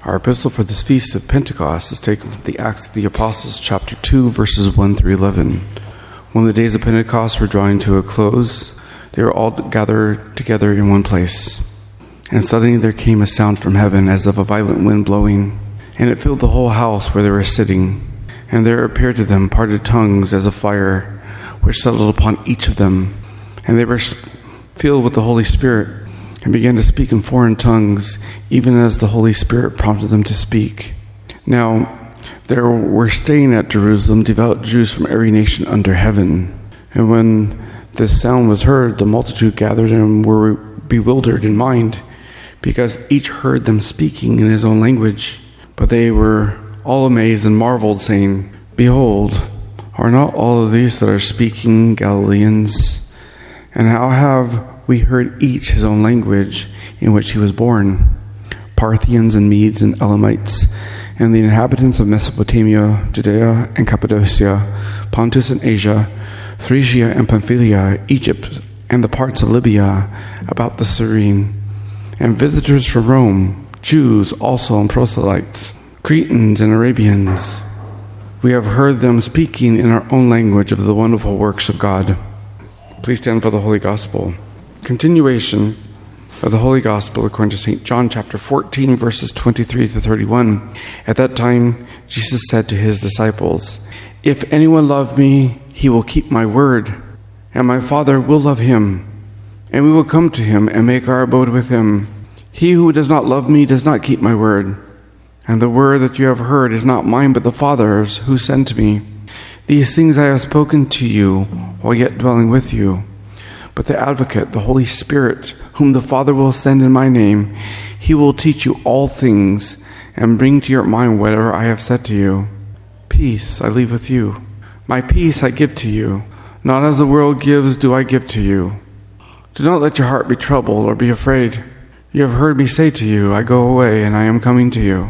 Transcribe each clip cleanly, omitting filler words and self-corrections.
Our epistle for this feast of Pentecost is taken from the Acts of the Apostles, chapter 2, verses 1 through 11. When the days of Pentecost were drawing to a close, they were all gathered together in one place. And suddenly there came a sound from heaven as of a violent wind blowing, and it filled the whole house where they were sitting. And there appeared to them parted tongues as of fire, which settled upon each of them. And they were filled with the Holy Spirit, and began to speak in foreign tongues, even as the Holy Spirit prompted them to speak. Now, there were staying at Jerusalem devout Jews from every nation under heaven. And when this sound was heard, the multitude gathered and were bewildered in mind, because each heard them speaking in his own language. But they were all amazed and marveled, saying, "Behold, are not all of these that are speaking Galileans? And how have we heard each his own language in which he was born? Parthians and Medes and Elamites, and the inhabitants of Mesopotamia, Judea and Cappadocia, Pontus and Asia, Phrygia and Pamphylia, Egypt and the parts of Libya about the Cyrene, and visitors from Rome, Jews also and proselytes, Cretans and Arabians. We have heard them speaking in our own language of the wonderful works of God." Please stand for the Holy Gospel. Continuation of the Holy Gospel according to St. John chapter 14, verses 23 to 31. At that time, Jesus said to his disciples, "If anyone love me, he will keep my word, and my Father will love him, and we will come to him and make our abode with him. He who does not love me does not keep my word, and the word that you have heard is not mine but the Father's who sent me. These things I have spoken to you while yet dwelling with you. But the Advocate, the Holy Spirit, whom the Father will send in my name, he will teach you all things and bring to your mind whatever I have said to you. Peace I leave with you. My peace I give to you. Not as the world gives do I give to you. Do not let your heart be troubled or be afraid. You have heard me say to you, I go away and I am coming to you.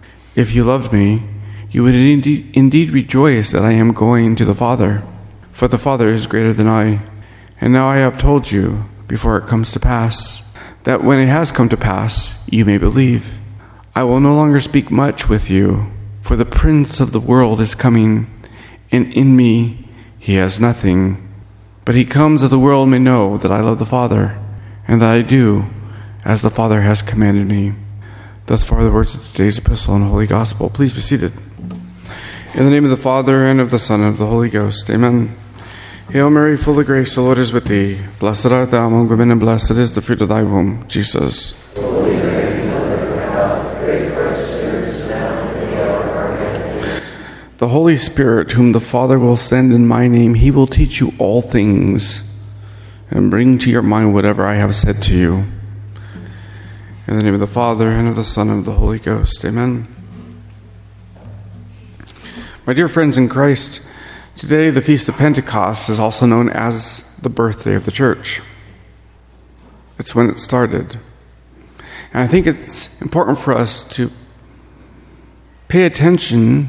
If you loved me, you would indeed rejoice that I am going to the Father, for the Father is greater than I. And now I have told you, before it comes to pass, that when it has come to pass, you may believe. I will no longer speak much with you, for the prince of the world is coming, and in me he has nothing. But he comes that the world may know that I love the Father, and that I do as the Father has commanded me." Thus far the words of today's epistle and Holy Gospel. Please be seated. In the name of the Father, and of the Son, and of the Holy Ghost. Amen. Hail Mary, full of grace, the Lord is with thee. Blessed art thou among women, and blessed is the fruit of thy womb, Jesus. Holy Mary, Mother of God, pray for us sinners now and at the hour of our death. The Holy Spirit, whom the Father will send in my name, he will teach you all things and bring to your mind whatever I have said to you. In the name of the Father, and of the Son, and of the Holy Ghost. Amen. My dear friends in Christ, today the Feast of Pentecost is also known as the birthday of the Church. It's when it started. And I think it's important for us to pay attention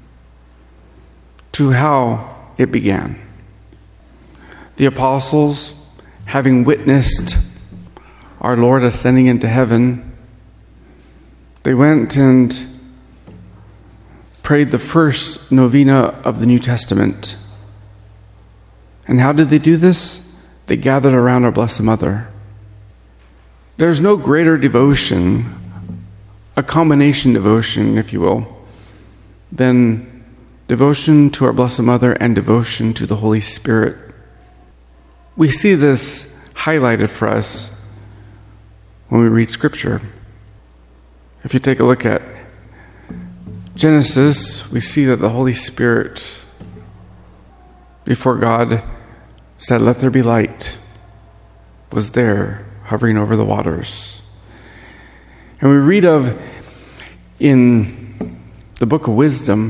to how it began. The apostles, having witnessed our Lord ascending into heaven, they went and prayed the first novena of the New Testament. And how did they do this? They gathered around our Blessed Mother. There's no greater devotion, a combination devotion, if you will, than devotion to our Blessed Mother and devotion to the Holy Spirit. We see this highlighted for us when we read Scripture. If you take a look at Genesis, we see that the Holy Spirit, before God said, "Let there be light," was there, hovering over the waters. And we read of, in the Book of Wisdom,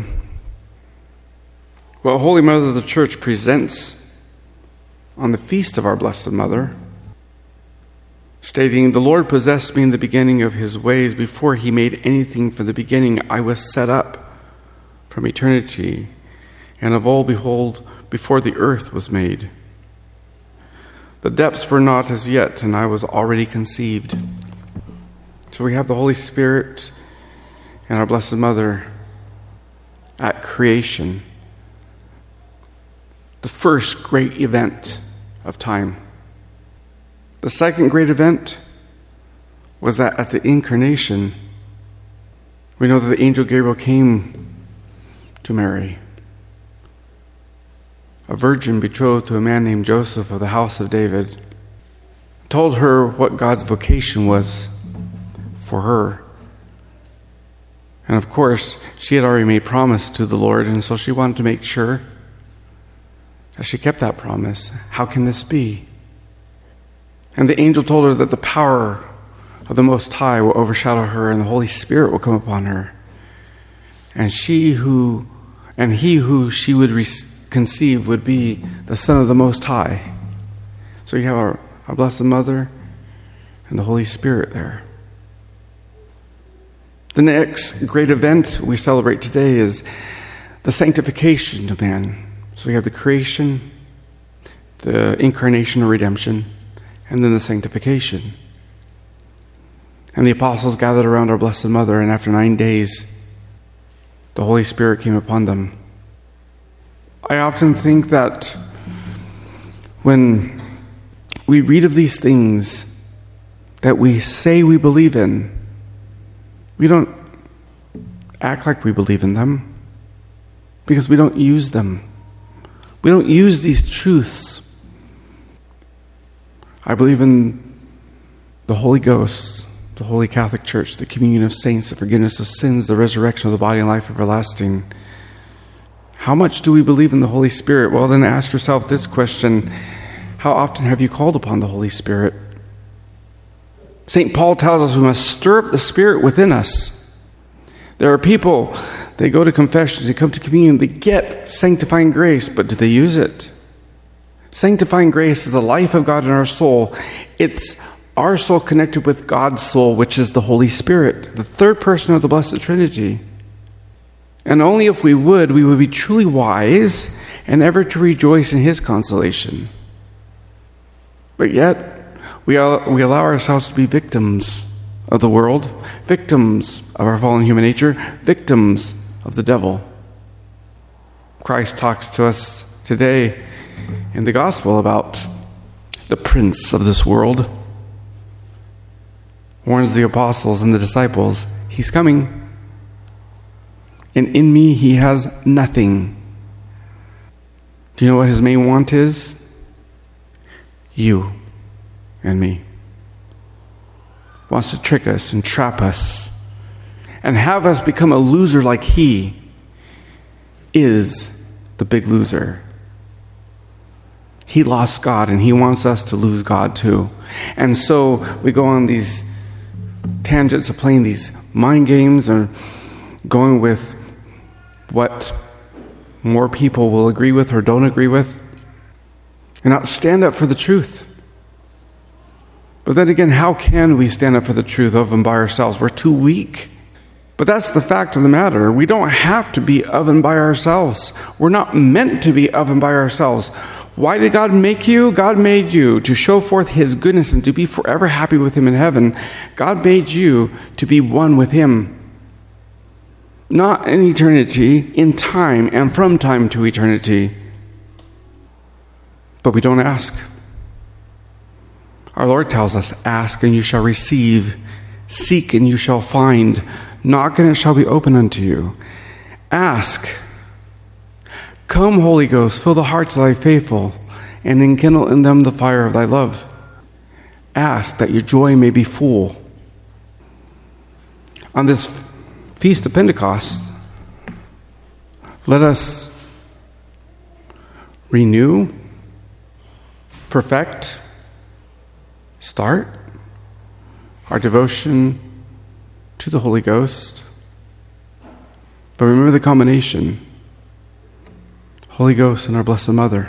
what Holy Mother of the Church presents on the feast of our Blessed Mother, stating, "The Lord possessed me in the beginning of his ways. Before he made anything from the beginning, I was set up from eternity. And of old, behold, before the earth was made. The depths were not as yet, and I was already conceived." So we have the Holy Spirit and our Blessed Mother at creation, the first great event of time. The second great event was that at the incarnation, we know that the angel Gabriel came to Mary, a virgin betrothed to a man named Joseph of the house of David, told her what God's vocation was for her. And of course, she had already made promise to the Lord, and so she wanted to make sure that she kept that promise. How can this be? And the angel told her that the power of the Most High will overshadow her, and the Holy Spirit will come upon her. And he who she would conceive would be the Son of the Most High. So you have our Blessed Mother and the Holy Spirit there. The next great event we celebrate today is the sanctification of man. So we have the creation, the incarnation or redemption, and then the sanctification. And the apostles gathered around our Blessed Mother, and after 9 days, the Holy Spirit came upon them. I often think that when we read of these things that we say we believe in, we don't act like we believe in them because we don't use them. We don't use these truths. I believe in the Holy Ghost, the Holy Catholic Church, the communion of saints, the forgiveness of sins, the resurrection of the body and life everlasting. How much do we believe in the Holy Spirit? Well, then ask yourself this question: how often have you called upon the Holy Spirit? St. Paul tells us we must stir up the Spirit within us. There are people, they go to confessions, they come to communion, they get sanctifying grace, but do they use it? Sanctifying grace is the life of God in our soul. It's our soul connected with God's soul, which is the Holy Spirit, the third person of the Blessed Trinity. And only if we would be truly wise and ever to rejoice in His consolation. But yet, we allow ourselves to be victims of the world, victims of our fallen human nature, victims of the devil. Christ talks to us today in the gospel about the prince of this world. Warns the apostles and the disciples, he's coming. And in me he has nothing. Do you know what his main want is? You and me. Wants to trick us and trap us and have us become a loser like he is the big loser. He lost God and he wants us to lose God too. And so we go on these tangents of playing these mind games and going with what more people will agree with or don't agree with and not stand up for the truth. But then again, how can we stand up for the truth of and by ourselves? We're too weak. But that's the fact of the matter. We don't have to be of and by ourselves. We're not meant to be of and by ourselves. Why did God make you? God made you to show forth His goodness and to be forever happy with Him in heaven. God made you to be one with Him. Not in eternity, in time, and from time to eternity. But we don't ask. Our Lord tells us, ask and you shall receive, seek and you shall find, knock and it shall be opened unto you. Ask. Come, Holy Ghost, fill the hearts of thy faithful, and enkindle in them the fire of thy love. Ask that your joy may be full. On this Feast of Pentecost, let us renew, perfect, start our devotion to the Holy Ghost. But remember the combination: Holy Ghost and our Blessed Mother.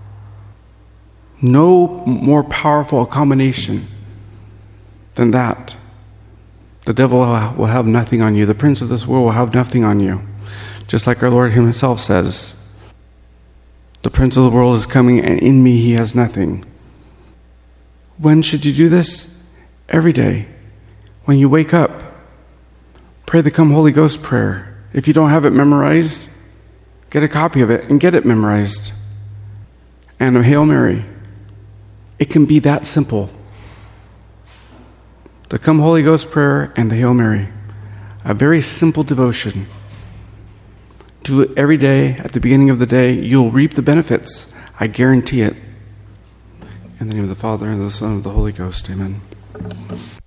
No more powerful a combination than that. The devil will have nothing on you. The prince of this world will have nothing on you. Just like our Lord Himself says, the prince of the world is coming and in me he has nothing. When should you do this? Every day. When you wake up, Pray the Come Holy Ghost prayer. If you don't have it memorized, get a copy of it and get it memorized. And a Hail Mary. It can be that simple. The Come Holy Ghost prayer and the Hail Mary. A very simple devotion. Do it every day. At the beginning of the day, you'll reap the benefits. I guarantee it. In the name of the Father, and of the Son, and of the Holy Ghost. Amen.